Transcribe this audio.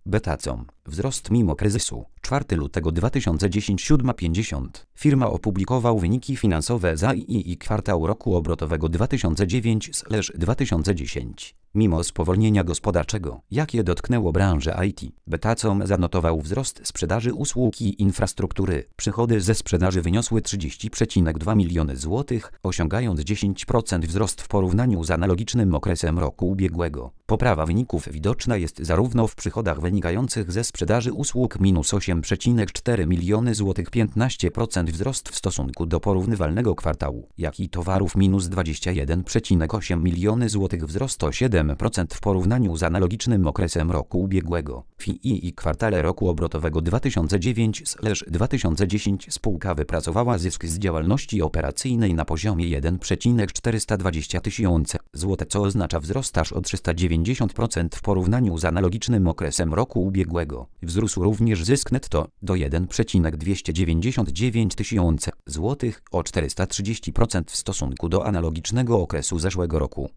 Betacom. Wzrost mimo kryzysu. 4 lutego 2010 7:50. Firma opublikował wyniki finansowe za II kwartał roku obrotowego 2009/2010. Mimo spowolnienia gospodarczego, jakie dotknęło branżę IT, Betacom zanotował wzrost sprzedaży usług i infrastruktury. Przychody ze sprzedaży wyniosły 30,2 miliony złotych, osiągając 10% wzrost w porównaniu z analogicznym okresem roku ubiegłego. Poprawa wyników widoczna jest zarówno w przychodach wynikających ze sprzedaży usług -8,4 miliony złotych 15% wzrost w stosunku do porównywalnego kwartału, jak i towarów -21,8 miliony złotych wzrost o 7% w porównaniu z analogicznym okresem roku ubiegłego. W II kwartale roku obrotowego 2009/2010 spółka wypracowała zysk z działalności operacyjnej na poziomie 1,420 tysiące zł, co oznacza wzrost aż o 390% w porównaniu z analogicznym okresem roku ubiegłego. Wzrósł również zysk netto do 1,299 tysiące zł o 430% w stosunku do analogicznego okresu zeszłego roku.